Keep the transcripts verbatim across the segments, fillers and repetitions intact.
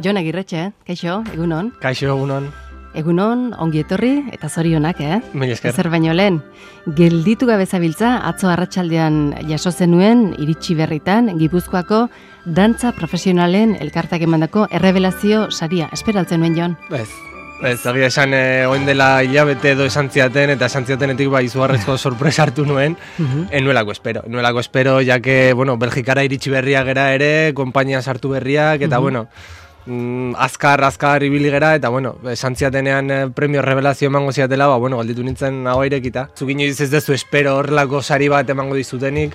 Jon Agirretxe, kaixo, egunon. Kaixo, egunon. Egunon, ongi etorri eta zorionak, eh? Mil esker. Zer baino lehen, gelditu gabe zabiltza, atzo arratsaldean jaso zenuen iritsi berritan, Gipuzkoako dantza profesionalen elkartak emandako errebelazio saria. Esperaltzen nuen, Jon? Ez. Ez, agia esan, eh, oin dela hilabete edo esan ziaten, eta esan ziatenetik bai izugarrezko sorpresa hartu nuen, uh-huh. enuelako espero. Enuelako espero, ja que, bueno, Belgikara iritsi berriak gera ere, konpainia sartu berriak, eta, uh-huh. bueno, mm, azkar, azkar ibili gera, eta, bueno, esan ziatenean eh, premio revelazio emango ziatela, ba, bueno, galditu nintzen hau airekita. Zugin joiz ez dezu espero horrelako sari bat emango dizutenik,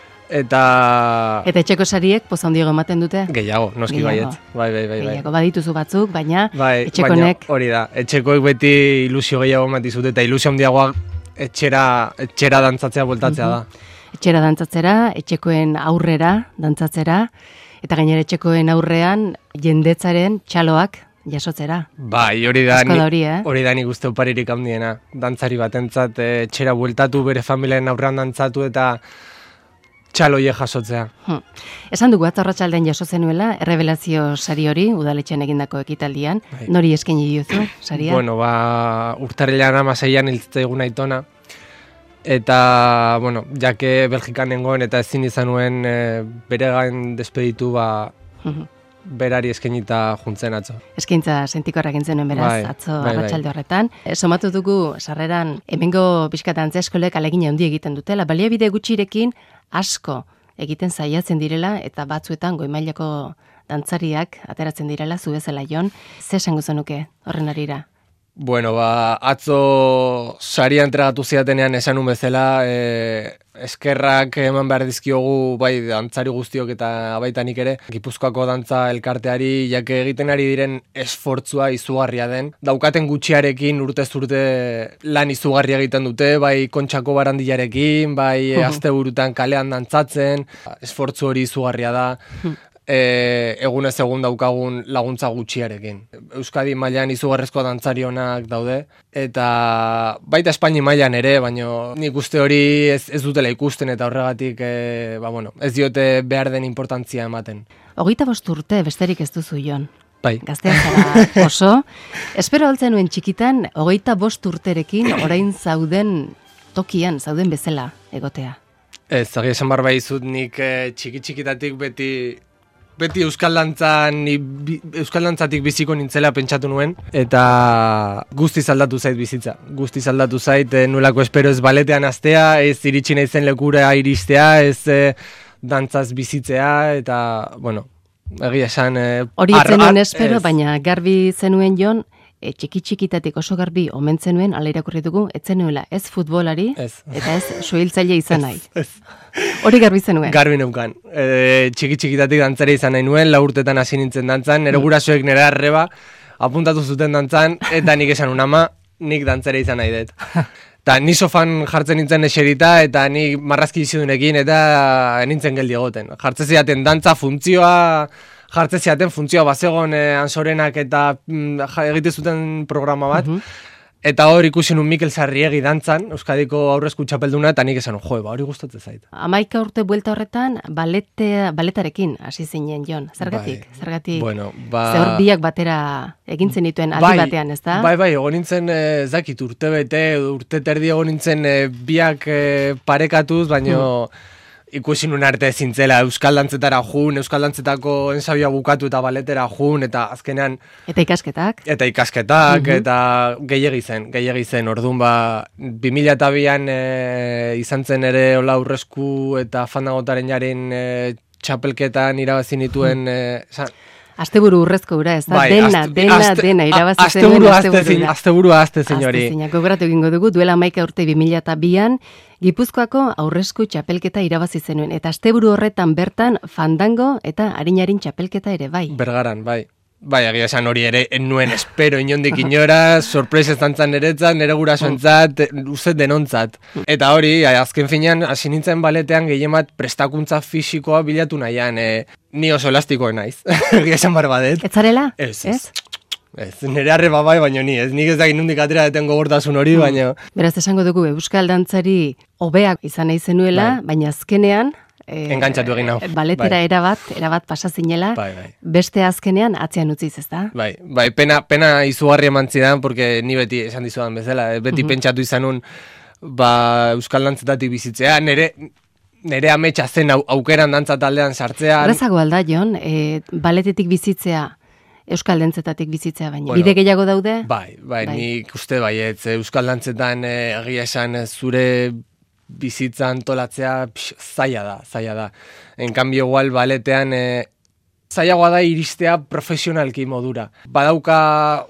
eta... Eta etxeko sariek poza handiago ematen dute? Gehiago, noski baiet. Bai, bai, bai. Gehiago, badituzu batzuk, baina bai, etxekonek... Baina hori da, etxekoek beti ilusio gehiago ematizute, eta ilusio handiagoa etxera, etxera dantzatzea bueltatzea uh-huh. da. Etxera dantzatzera, etxekoen aurrera dantzatzera, eta gainera etxekoen aurrean jendetzaren txaloak jasotzera. Bai, hori da, ni, hori, eh? hori da nik uste oparirik handiena. Dantzari batentzat etxera bueltatu, bere familiaren aurrean dantzatu, eta txaloie jasotzea. Hmm. Esan dugu atzo arratsaldean jaso zenuela errebelazio sari hori udaletxean egindako ekitaldian. Bai. Nori eskaini diozu saria? Bueno, ba urtarrilean hamaseian hiltzaigun aitona. Eta, bueno, jake Belgikan nengoen eta ezin izan nuen e, bere gain despeditu, ba, uh-huh. berari eskainita juntzen atzo. Eskaintza sentikorrak egin zenuen beraz, bai, atzo bai, arratsalde bai. horretan. E, somatu dugu sarreran hemengo pixkatantza eskolek alegin handi egiten dutela, baliabide gutxirekin asko egiten saiatzen direla eta batzuetan goi mailako dantzariak ateratzen direla zu bezala, Jon. Ze esango zenuke horren arira? Bueno, ba, atzo saria entregatu ziatenean esanun bezala, e, eskerrak eman behar dizkiogu bai dantzari guztiok eta baita nik ere, Gipuzkoako dantza elkarteari, jake egiten ari diren esfortzua izugarria den. Daukaten gutxiarekin urtez urte lan izugarria egiten dute, bai Kontxako barandilarekin, bai uh-huh. asteburutan kalean dantzatzen, esfortzu hori izugarria da. Uh-huh. E, egunez egun daukagun laguntza gutxiarekin. Euskadi mailan izugarrezko dantzari onak daude, eta baita Espaini mailan ere, baina nik uste hori ez, ez dutela ikusten, eta horregatik e, ba, bueno, ez diote behar den importantzia ematen. Hogeita bost urte besterik ez duzu, Jon. Bai. Gaztea zara oso. Espero altzen nuen txikitan, hogeita bost urterekin orain zauden tokian, zauden bezala egotea. Ez, zagi esan barba izut nik e, txiki-txikitatik beti... Beti Euskal Dantzan, Euskal Dantzatik biziko nintzela pentsatu nuen, eta guztiz aldatu zait bizitza. Guztiz aldatu zait, e, nulako espero ez baletean astea, ez iritsi naizen lekura iristea, ez e, dantzaz bizitzea, eta, bueno, egia esan... E, Hori etzen nuen espero, ez. Baina garbi zenuen, Jon, e, txiki-txikitatik oso garbi omentzen nuen, ala irakurri dugu, etzen nuela ez futbolari, ez. Eta ez suhiltzaile izan nahi. Ez, ez. Hori garbi zenuen? Garbi neukan. E, txiki-txikitatik dantzari izan nahi nuen, lau urtetan hasi nintzen dantzan, nire gurasoek nire arreba apuntatu zuten dantzan, eta nik esan unama, nik dantzari izan nahi dut. Eta ni sofan jartzen nintzen eserita, eta ni marrazki izidunekin, eta nintzen geldi egoten. Jartzen zidaten dantza funtzioa, jartzen zidaten funtzioa bazegon e, Ansorenak eta mm, egite zuten programa bat, uh-huh. Eta hor ikusi nun Mikel Sarriegi dantzan, Euskadiko aurrezko txapelduna, eta nik esan, jo, ba, hori gustatzen zait. Amaika urte buelta horretan, balete, baletarekin hasi zinen, Jon. Zergatik? Bai. Zergatik? Bueno, ba... Zehor biak batera egintzen dituen aldi bai, batean, ez da? Bai, bai, egon nintzen, ez dakit, urte bete, urte terdi egon nintzen e, biak e, parekatuz, baino... Hmm. Ikusi nun arte zintzela Euskal Dantzetara jun, Euskal Dantzetako ensabia bukatu eta baletera jun, eta azkenean... Eta ikasketak. Eta ikasketak, uh-huh. eta gehiegi zen, gehiegi zen. Orduan ba, bi mila eta bian e, izan zen ere hola aurresku eta fandagotaren jaren e, txapelketan irabazi nituen... E, Asteburu urrezko ura, ez da? Bai, dena, aste, dena, aste, dena, irabazi zenuen asteburu. Asteburua aste, senyori. Aste, gogoratu egingo dugu, duela maika urte bi mila eta bian, Gipuzkoako aurrezko txapelketa irabazi zenuen, eta asteburu horretan bertan fandango eta harinarin txapelketa ere, bai. Bergaran, bai. Bai, egia esan hori ere, nuen espero inondik inora, sorpresa estantzan eretzat, nere gurasoentzat, uste denontzat. Eta hori, azken finean, hasi nintzen baletean gehiemat prestakuntza fisikoa bilatu nahian, e, ni oso elastikoa naiz, egia esan barbadet. Ez zarela? Ez, ez. Ez, nire arreba bai, baina ni, ez nik ez da inundik atera deten gogortasun hori, baina... Beraz, esango dugu, Euskal Dantzari hobeak izan nahi zenuela, bai. Baina azkenean... E, Engantzatu egin hau. Baletera bai. erabat, erabat pasazinela, bai, bai. beste azkenean atzean utziz, ez da? Bai, bai, pena, pena izugarri eman zidan, porque ni beti esan dizudan bezala, beti uh-huh. pentsatu izanun, ba, Euskal Dantzetatik bizitzea, nere, nere ametsa zen au, aukeran dantza taldean sartzean. Errezago alda, Jon, e, baletetik bizitzea, Euskal Dantzetatik bizitzea, baina bueno, bide gehiago daude? Bai, bai, bai. Nik uste baietz, Euskal Dantzetan egia esan zure bizitza antolatzea pix, zaila da, zaila da. En cambio, igual baletean e, zailagoa da iristea profesionalki modura. Badauka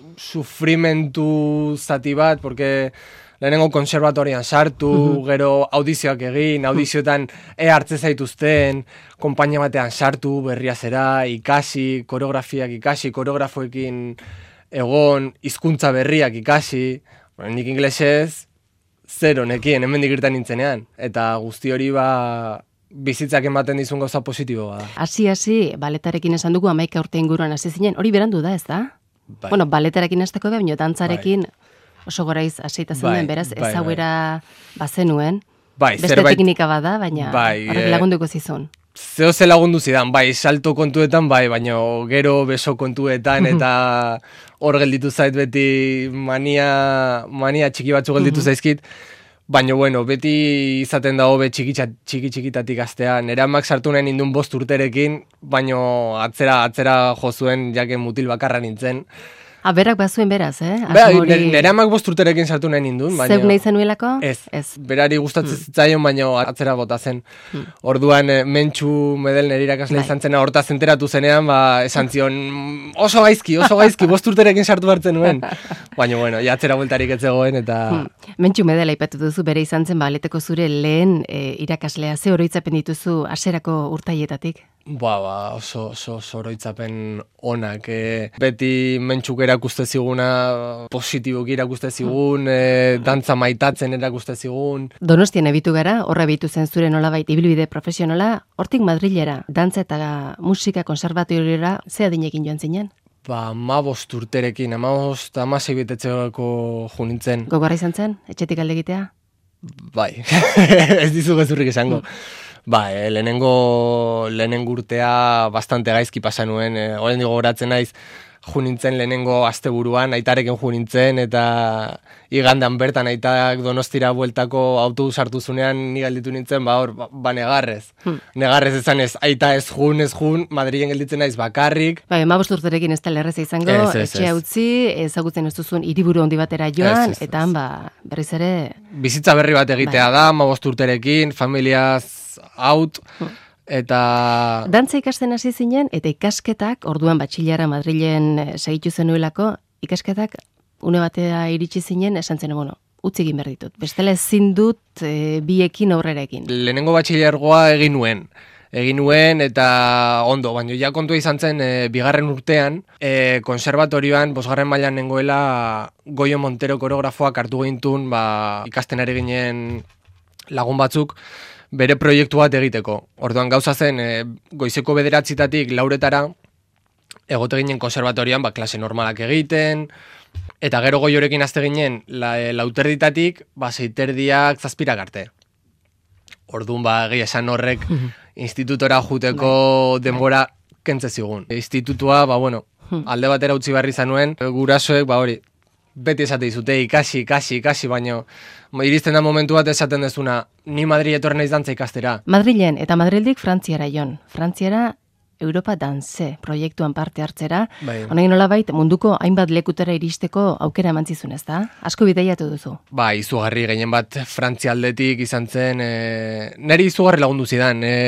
sufrimentu zati bat, porque lehenengo konservatorian sartu, uh-huh. gero audizioak egin, audizioetan e hartze zaituzten, konpainia batean sartu, berria zera, ikasi, koreografiak ikasi, koreografoekin egon, hizkuntza berriak ikasi, bueno, nik inglesez, zero nekien, hemendik irten nintzenean, eta guzti hori ba bizitzak ematen dizun gauza positiboa da. Hasi, hasi, baletarekin esan dugu hamaika urte inguruan hasi zinen, hori berandu da, ez da? Bai. Bueno, baletarekin hasteko baino dantzarekin bai. Oso goraiz aseita zen bai, beraz, bai, ezauera bai. bazenuen. Bai, beste zerbait, teknika bada, baina bai, horrek lagunduko zizun. Zeo ze lagundu zidan, bai, salto kontuetan, bai, baina gero beso kontuetan, eta hor gelditu zait beti mania, mania txiki batzu gelditu zaizkit, baina, bueno, beti izaten da hobe txiki, txiki txikitatik astea. Nere amak sartu nahi nindun bost urterekin, baina atzera, atzera jo zuen, jake mutil bakarra nintzen. Ah, berak bazuen beraz, eh? Bera, hori... nire amak bost urterekin sartu nahi nindun. Baina... Zeuk nahi zenuelako? Ez, ez. Berari gustatzen hmm. zitzaion, baina atzera bota zen. Hmm. Orduan, eh, mentxu medel nire irakasle izan zena, hortaz enteratu zenean, ba, esan zion, oso gaizki, oso gaizki, bost urterekin sartu hartzen nuen. Baina, bueno, ja atzera bueltarik ez zegoen, eta... Hmm. Mentxu medel aipatu duzu, bere izan zen, baleteko zure lehen e, irakaslea, ze oroitzapen dituzu hasierako urtaietatik? Ba, ba, oso, oso, oso oroitzapen onak. E, beti mentxuk erakuste ziguna, positiboki erakuste zigun, e, dantza maitatzen erakuste zigun. Donostian ebitu gara, horra ebitu zen zure nolabait ibilbide profesionala, hortik Madrilera, dantza eta musika konservatoriora, ze adinekin joan zinen? Ba, ma bost urterekin, ama bost, ama zeibetetxeko junintzen. Gogorra izan zen, etxetik alde egitea? Bai, ez dizu gezurrik esango. Ba, e, lehenengo, lehenengo urtea bastante gaizki pasa nuen, e, oraindik gogoratzen naiz, ju nintzen lehenengo asteburuan, aitarekin ju nintzen, eta igandan bertan aitak Donostira bueltako autobus hartu zunean, ni galditu nintzen, ba hor, ba, ba negarrez. Hmm. Negarrez ezan ez, aita ez jun, ez jun, Madrilen gelditzen naiz bakarrik. Ba, emabost urterekin ez da lerreza izango, ez, ez, etxea utzi, ezagutzen ez duzun hiriburu handi batera joan, ez, ez, eta han, ba, berriz ere... Bizitza berri bat egitea bai. Da, emabost urterekin, familiaz out, hmm. eta... Dantza ikasten hasi zinen, eta ikasketak, orduan batxillara Madrilen segitu zenuelako, ikasketak une batea iritsi zinen, esan zen, bueno, utzi egin behar ditut. Bestela ezin dut e, biekin aurrerekin. Lehenengo batxillargoa egin nuen. Egin nuen eta ondo, baina ja kontua izan zen e, bigarren urtean, e, konservatorioan, bosgarren mailan nengoela Goio Montero koreografoak hartu gintun, ba, ikasten ari ginen lagun batzuk, bere proiektu bat egiteko. Orduan gauza zen, e, goizeko bederatzitatik lauretara, egote ginen konservatorian, ba, klase normalak egiten, eta gero goiorekin azte ginen, la, e, lauterditatik, ba, zeiterdiak zazpirak arte. Orduan, ba, egia esan horrek, institutora juteko denbora kentze zigun. Institutua, ba, bueno, alde batera utzi barri zanuen, gurasoek, ba, hori, beti esate dizute, ikasi, ikasi, ikasi, baino iristen da momentu bat esaten dezuna, ni Madrid etorren naiz dantza ikastera. Madrilen, eta Madrildik Frantziara jon. Frantziara Europa Dance proiektuan parte hartzera. Bai. Honein nolabait munduko hainbat lekutera iristeko aukera emantzizun, ez da? Asko bideiatu duzu. Ba, izugarri gehien bat Frantzia aldetik izan zen, e, neri izugarri lagundu zidan. E,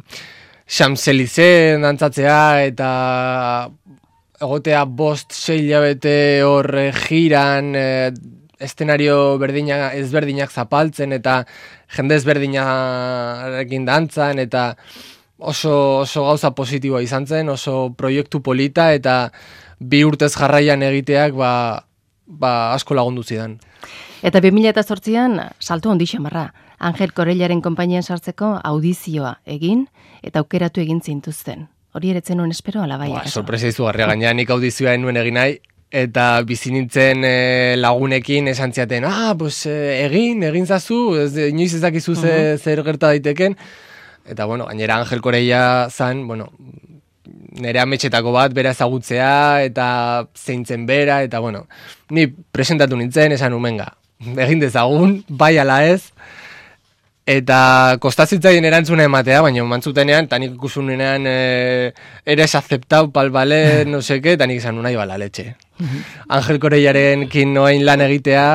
Champs-Élysées dantzatzea eta egotea bost sei hilabete hor giran, e, eszenario berdina, ezberdinak zapaltzen eta jende ezberdinarekin dantzan eta oso, oso gauza positiboa izan zen, oso proiektu polita eta bi urtez jarraian egiteak ba, ba asko lagundu zidan. Eta bi mila zortzian salto handi xamarra. Angel Corellaren konpainian sartzeko audizioa egin eta aukeratu egin zintuzten. Hori eretzen nuen espero alabai. Ba, sorpresa izugarria gaina, nik audizioa nuen egin nahi, eta bizi nintzen e, lagunekin esan ziaten, ah, pues, e, egin, egin zazu, ez, inoiz ez dakizu uh-huh. zer gerta daiteken, Eta, bueno, gainera Angel Koreia zan, bueno, nire ametxetako bat, bera ezagutzea, eta zeintzen bera, eta, bueno, ni presentatu nintzen, esan umenga, egin dezagun, bai ala ez, eta kostazitzaien erantzuna ematea, baina mantzutenean, eta nik ikusunean e, eres aceptau pal bale, no seke, eta nik izan unai bala letxe. Angel Koreiaren kin noain lan egitea,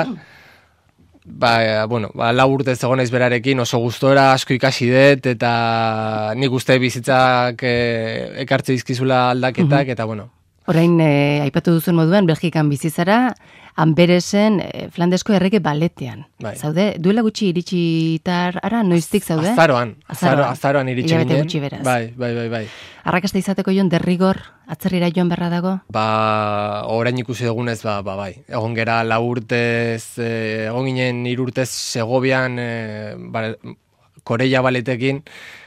ba, bueno, ba, lau urte zegoen naiz berarekin, oso gustora, asko ikasi dut, eta nik uste bizitzak e, ekartze dizkizula aldaketak, eta bueno. Orain, e, aipatu duzun moduan, Belgikan bizizara, Amberesen e, Flandesko errege baletean. Bai. Zaude, duela gutxi iritsitar ara, noiztik zaude? Azaroan, azaro, azaroan iritsi Hilabete ginen. gutxi beraz. Bai, bai, bai, bai. Arrakasta izateko joan derrigor, atzerrira joan berra dago? Ba, orain ikusi dugunez, ba, ba, bai. Egon gera lau urtez, eh, egon ginen hiru urtez Segovian, eh, ba, Koreia baletekin,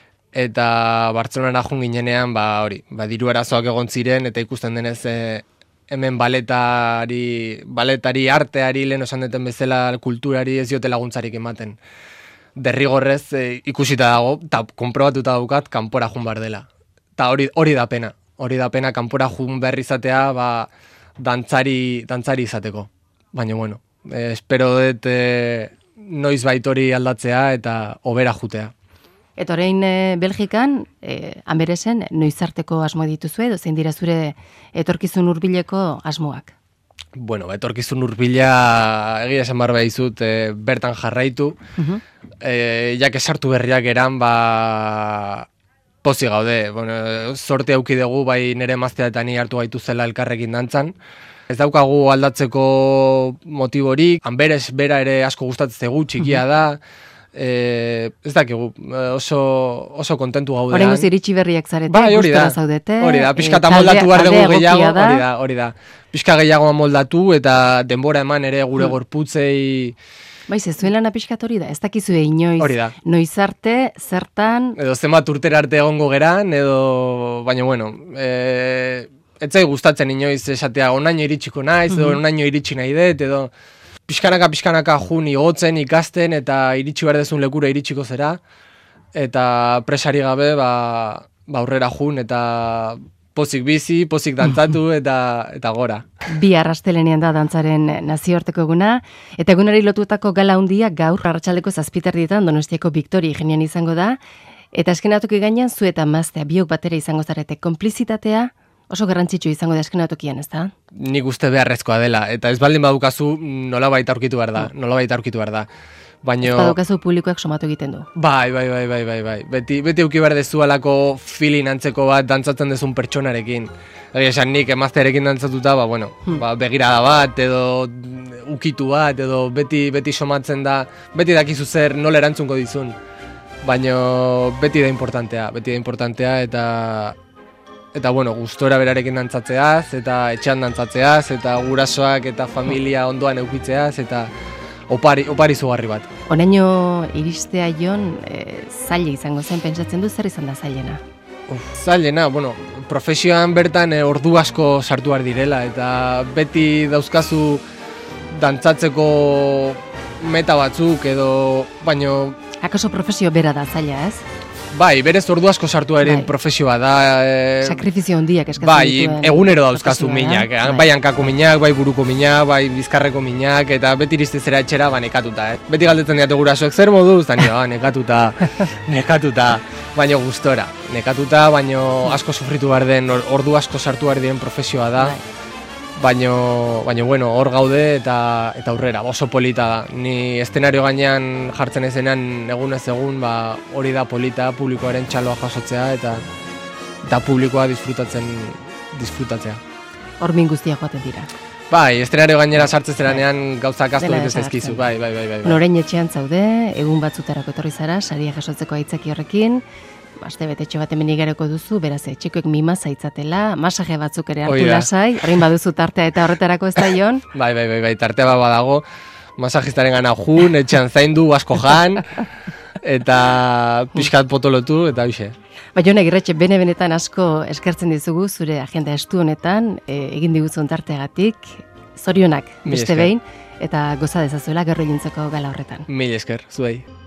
eta Bartzelonara joan ginenean, ba, hori, ba, diru arazoak egon ziren, eta ikusten denez, eh, hemen baletari, baletari arteari, lehen osan deten bezala kulturari ez diote laguntzarik ematen. Derrigorrez e, ikusita dago, eta konprobatuta daukat, kanpora jun behar dela. Eta hori, hori da pena, hori da pena, kanpora jun behar izatea, ba, dantzari, dantzari izateko. Baina, bueno, e, espero dut e, noiz baitori aldatzea eta hobera jutea. Eta orain e, Belgikan, e, Amberesen, noizarteko asmo dituzu edo zein dira zure etorkizun hurbileko asmoak? Bueno, ba, etorkizun hurbila egia esan behar behizut e, bertan jarraitu. Uh-huh. e, jak esartu berriak eran, ba, pozi gaude. Bueno, sorte auki dugu, bai nire emaztea eta ni hartu gaitu zela elkarrekin dantzan. Ez daukagu aldatzeko motiborik, Amberes bera ere asko gustatzen zegu, txikia da, E, ez dakigu, oso, oso kontentu gaudean. Horrengoz iritsi berriak zarete, bai, hori da, zaudete. Hori da, pixka eta e, moldatu behar dugu gehiago, da. hori da, hori da. Pixka gehiago moldatu eta denbora eman ere gure hmm. gorputzei... Baiz, ez zuen lana pixkat hori da, ez dakizue inoiz, noiz arte, zertan... Edo zenbat urtera arte egongo geran, edo... Baina, bueno, e, etzai gustatzen inoiz esatea, onaino iritsiko naiz, edo onaino iritsi nahi dut, edo... Pixkanaka, pixkanaka jun igotzen, ikasten, eta iritsi behar dezun lekura iritsiko zera. Eta presari gabe, ba, ba aurrera jun, eta pozik bizi, pozik dantzatu, eta, eta gora. Bi arrastelenean da dantzaren nazioarteko eguna, eta egunari lotutako gala handia gaur arratsaldeko zazpiterdietan Donostiako Victoria Ingenian izango da, eta eskenatoki gainean zu eta maztea biok batera izango zarete konplizitatea, oso garrantzitsu izango da eskenatokian, ez da? Nik uste beharrezkoa dela, eta ez baldin badukazu nolabait aurkitu behar da, nolabait aurkitu behar da. Baino... Ez badukazu publikoak somatu egiten du. Bai, bai, bai, bai, bai, bai. Beti, beti euki behar dezu alako feeling antzeko bat dantzatzen dezun pertsonarekin. Egi esan nik emaztearekin dantzatuta, ba, bueno, hmm. ba, begirada bat, edo ukitu bat, edo beti, beti somatzen da, beti dakizu zer nola erantzunko dizun. Baino beti da importantea, beti da importantea, eta... Eta, bueno, gustora berarekin dantzatzeaz, eta etxean dantzatzeaz, eta gurasoak eta familia ondoan eukitzeaz, eta opari, opari zugarri bat. Honaino iristea jon, e, zaila izango zen, pentsatzen du, zer izan da zailena? Uf, zailena, bueno, profesioan bertan e, ordu asko sartu behar direla, eta beti dauzkazu dantzatzeko meta batzuk, edo, baino... Akaso profesio bera da zaila, ez? Bai, berez ordu asko sartu eren bai. Profesioa da. E... Sakrifizio handiak eskatzen bai, dituen. Bai, egunero dauzkazu minak. Eh? Bai. bai hankako minak, bai buruko minak, bai bizkarreko minak, eta beti iristezera etxera, ba, nekatuta. Eh? Beti galdetzen diatu gurasoek zer moduz, eta nire, ba, nekatuta, nekatuta, baino gustora. Nekatuta, baino asko sufritu behar den, ordu asko sartu behar diren profesioa da. Bai. Baino, baino, bueno, hor gaude eta eta aurrera, oso polita da. Ni eszenario gainean jartzen ezenean egunez egun, ba, hori da polita, publikoaren txaloa jasotzea eta eta publikoa disfrutatzen disfrutatzea. Hormin guztiak joaten dira. Bai, eszenario gainera sartzen zeranean gauzak asko ez zaizkizu, bai, bai, bai, bai. Norein etxean zaude, egun batzutarako etorri zara, saria jasotzeko aitzaki horrekin. Aste betetxo bat hemen igareko duzu, beraz, txikoek mima zaitzatela, masaje batzuk ere hartu lasai, horrein baduzu tartea eta horretarako ez da jon? Bai, bai, bai, bai, tartea bat badago, masajistaren gana jun, etxean zaindu, asko jan, eta pixkat potolotu, eta bixe. Bai, Jon Agirretxe, bene-benetan asko eskertzen dizugu, zure agenda estu honetan, e, egin diguzun tarteagatik, zorionak beste behin, eta goza dezazuela gerro ilintzeko gala horretan. Mil esker, zuei.